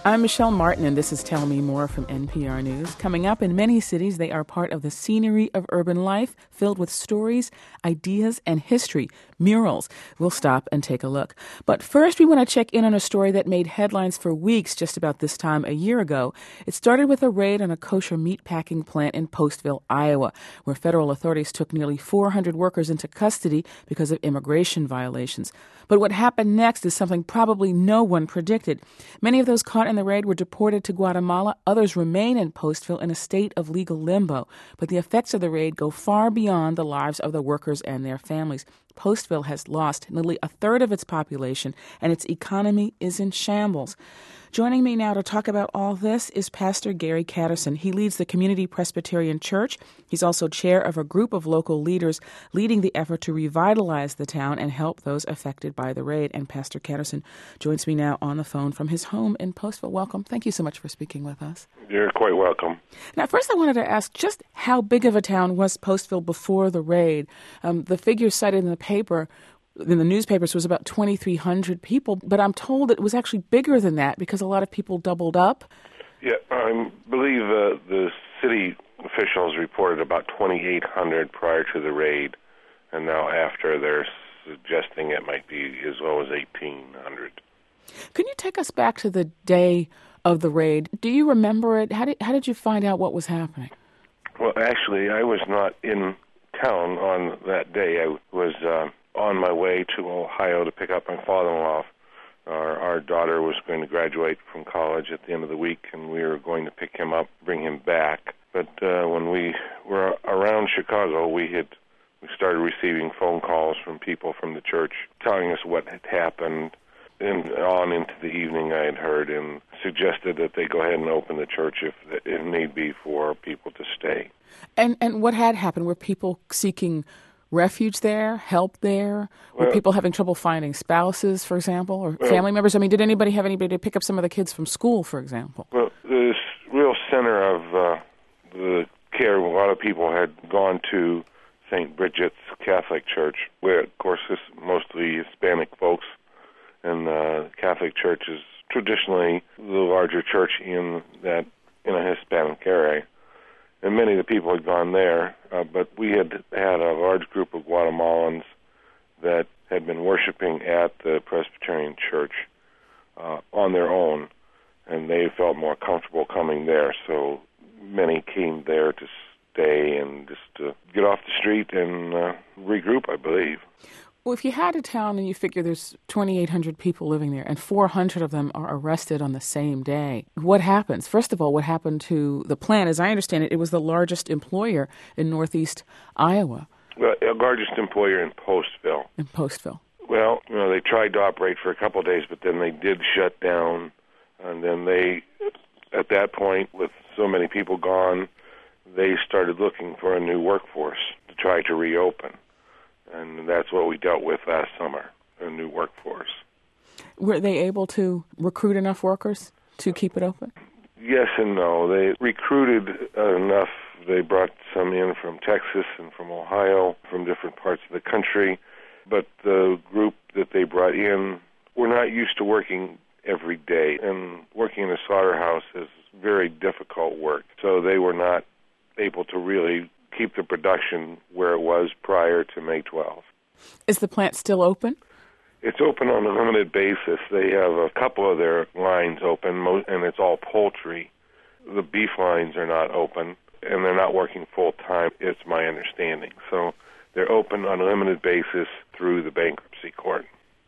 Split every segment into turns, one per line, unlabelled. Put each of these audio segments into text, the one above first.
I'm Michelle Martin, and this is Tell Me More from NPR News. Coming up, in many cities, they are part of the scenery of urban life, filled with stories, ideas, and history. Murals. We'll stop and take a look. But first, we want to check in on a story that made headlines for weeks just about this time a year ago. It started with a raid on a kosher meatpacking plant in Postville, Iowa, where federal authorities took nearly 400 workers into custody because of immigration violations. But what happened next is something probably no one predicted. Many of those caught in the raid were deported to Guatemala. Others remain in Postville in a state of legal limbo. But the effects of the raid go far beyond the lives of the workers and their families. Postville has lost nearly a third of its population, and its economy is in shambles. Joining me now to talk about all this is Pastor Gary Catterson. He leads the Community Presbyterian Church. He's also chair of a group of local leaders leading the effort to revitalize the town and help those affected by the raid. And Pastor Catterson joins me now on the phone from his home in Postville. Welcome. Thank you so much for speaking with us.
You're quite welcome.
Now, first I wanted to ask just how big of a town was Postville before the raid? The figures cited in the newspapers was about 2,300 people, but I'm told it was actually bigger than that because a lot of people doubled up.
Yeah, I believe the city officials reported about 2,800 prior to the raid, and now after they're suggesting it might be as low as 1,800.
Can you take us back to the day of the raid? Do you remember it? How did you find out what was happening?
Well, actually, I was not in town on that day. I was on my way to Ohio to pick up my father-in-law. Our daughter was going to graduate from college at the end of the week, and we were going to pick him up, bring him back. But when we were around Chicago, we started receiving phone calls from people from the church telling us what had happened. And on into the evening, I had heard and suggested that they go ahead and open the church if need be for people to stay.
And what had happened? Were people seeking refuge there, help there? Were people having trouble finding spouses, for example, or family members? I mean, did anybody have anybody to pick up some of the kids from school, for example?
Well, the real center of the care, a lot of people had gone to St. Bridget's Catholic Church, where, of course, is mostly Hispanic folks, and the Catholic Church is traditionally the larger church in a Hispanic area. And many of the people had gone there, but we had a large group of Guatemalans that had been worshiping at the Presbyterian Church on their own, and they felt more comfortable coming there. So many came there to stay and just to get off the street and regroup, I believe.
Well, if you had a town and you figure there's 2,800 people living there and 400 of them are arrested on the same day, what happens? First of all, what happened to the plant? As I understand it, it was the largest employer in northeast Iowa.
Well, the largest employer in Postville.
In Postville.
Well, they tried to operate for a couple of days, but then they did shut down. And then they, at that point, with so many people gone, they started looking for a new workforce to try to reopen. And that's what we dealt with last summer, a new workforce.
Were they able to recruit enough workers to keep it open?
Yes and no. They recruited enough. They brought some in from Texas and from Ohio, from different parts of the country. But the group that they brought in were not used to working every day. And working in a slaughterhouse is very difficult work. So they were not able to really keep the production where it was prior to May 12th.
Is the plant still open?
It's open on a limited basis. They have a couple of their lines open, and it's all poultry. The beef lines are not open, and they're not working full-time, it's my understanding. So they're open on a limited basis through the bankruptcy court.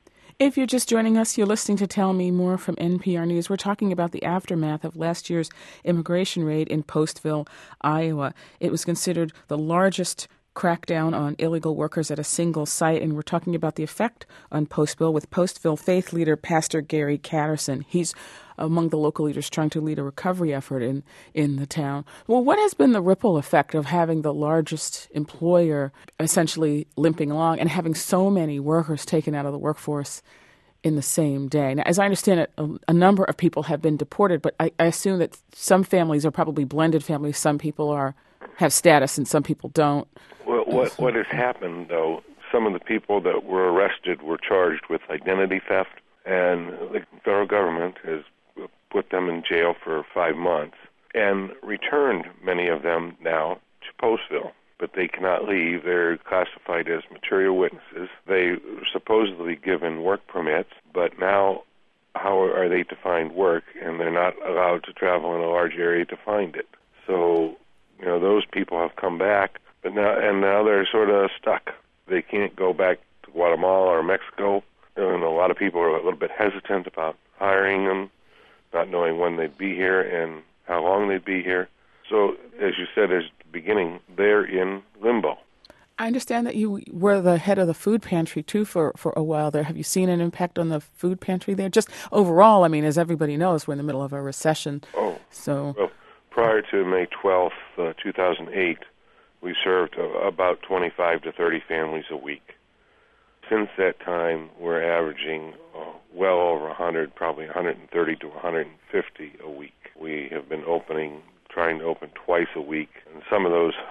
If you're just joining us, you're listening to Tell Me More from NPR News. We're talking about the aftermath of last year's immigration raid in Postville, Iowa. It was considered the largest crackdown on illegal workers at a single site, and we're talking about the effect on Postville with Postville faith leader Pastor Gary Catterson. He's among the local leaders trying to lead a recovery effort in the town. Well, what has been the ripple effect of having the largest employer essentially limping along and having so many workers taken out of the workforce in the same day? Now, as I understand it, a number of people have been deported, but I assume that some families are probably blended families. Some people have status and some people don't.
Well, what has happened, though, some of the people that were arrested were charged with identity theft, and the federal government has put them in jail for 5 months and returned many of them now to Postville. But they cannot leave. They're classified as material witnesses. They were supposedly given work permits, but now how are they to find work? And they're not allowed to travel in a large area to find it. So, those people have come back, but now they're sort of stuck. They can't go back to Guatemala or Mexico, and a lot of people are a little bit hesitant about hiring them, not knowing when they'd be here and how long they'd be here. So, as you said at the beginning, they're in limbo.
I understand that you were the head of the food pantry, too, for a while there. Have you seen an impact on the food pantry there? Just overall, as everybody knows, we're in the middle of a recession.
Well, prior to May 12th, 2008, we served about 25 to 30 families a week. Since that time, we're averaging well over 100, probably 130 to 150 a week. We have been trying to open twice a week, and some of those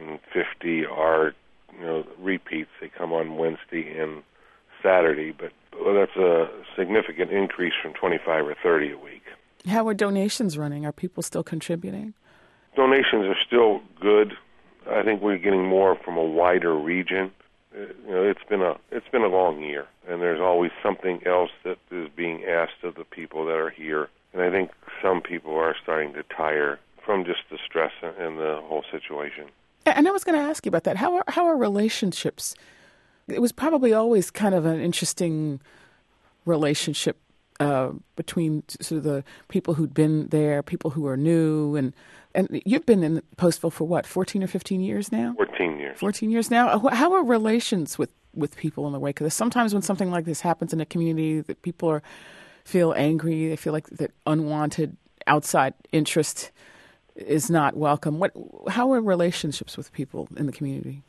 150 are repeats. They come on Wednesday and Saturday, but that's a significant increase from 25 or 30 a week.
How are donations running? Are people still contributing?
Donations are still good. I think we're getting more from a wider region. It's been a long year, and there's always something else that is being asked of the people that are here. And I think some people are starting to tire from just the stress and the whole situation.
And I was going to ask you about that. How are relationships? It was probably always kind of an interesting relationship between sort of the people who'd been there, people who are new, and you've been in Postville for what, 14 or 15 years now?
14 years.
14 years now. How are relations with people in the wake of this? Sometimes when something like this happens in a community, that people feel angry, they feel like that unwanted outside interest is not welcome. How are relationships with people in the community?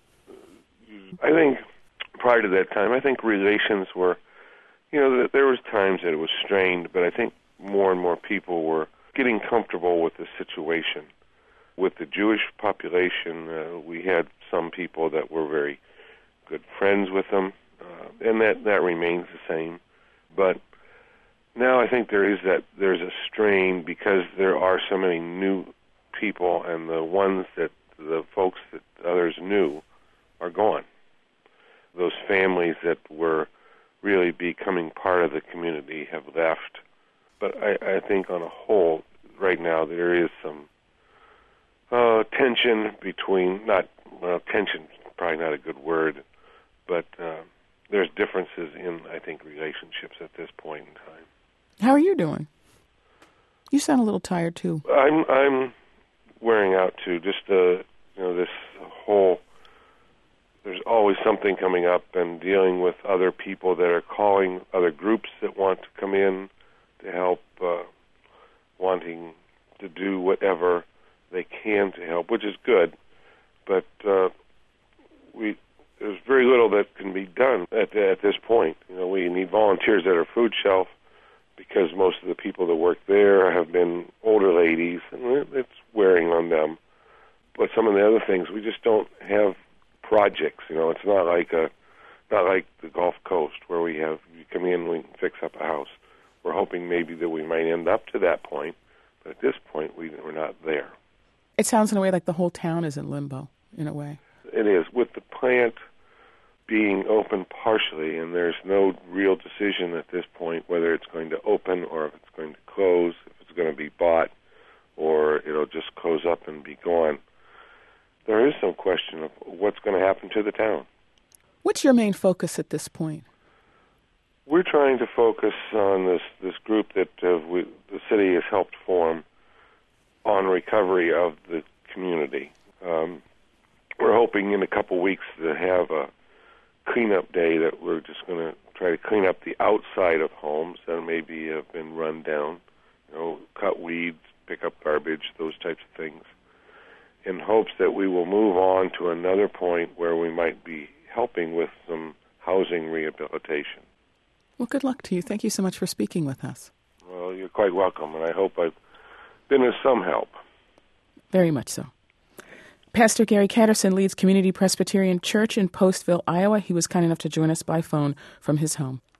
I think prior to that time, relations were, there was times that it was strained, but I think more and more people were getting comfortable with the situation. With the Jewish population, we had some people that were very good friends with them, and that remains the same. But now I think there's a strain because there are so many new people, and the folks that others knew are gone. Those families that were really becoming part of the community have left. But I think on a whole, right now, there is some tension between, tension, probably not a good word, but there's differences in, I think, relationships at this point in time.
How are you doing? You sound a little tired, too.
I'm wearing out, too. Just, this whole, there's always something coming up, and dealing with other people that are calling, other groups that want to come in to help, wanting to do whatever they can to help, which is good. But there's very little that can be done at this point. We need volunteers at our food shelf because most of the people that work there have been older ladies, and it's wearing on them. But some of the other things, we just don't have projects. It's not like the Gulf Coast where you come in and we can fix up a house. We're hoping maybe that we might end up to that point, but at this point we're not there.
It sounds in a way like the whole town is in limbo, in a way.
It is, with the plant being open partially, and there's no real decision at this point whether it's going to open or if it's going to close, if it's going to be bought, or it'll just close up and be gone. There is some question of what's going to happen to the town.
What's your main focus at this point?
We're trying to focus on this group that the city has helped form on recovery of the community. We're hoping in a couple weeks to have a cleanup day that we're just going to try to clean up the outside of homes that maybe have been run down, cut weeds, pick up garbage, those types of things, in hopes that we will move on to another point where we might be helping with some housing rehabilitation.
Well, good luck to you. Thank you so much for speaking with us.
Well, you're quite welcome, and I hope I've been of some help.
Very much so. Pastor Gary Catterson leads Community Presbyterian Church in Postville, Iowa. He was kind enough to join us by phone from his home.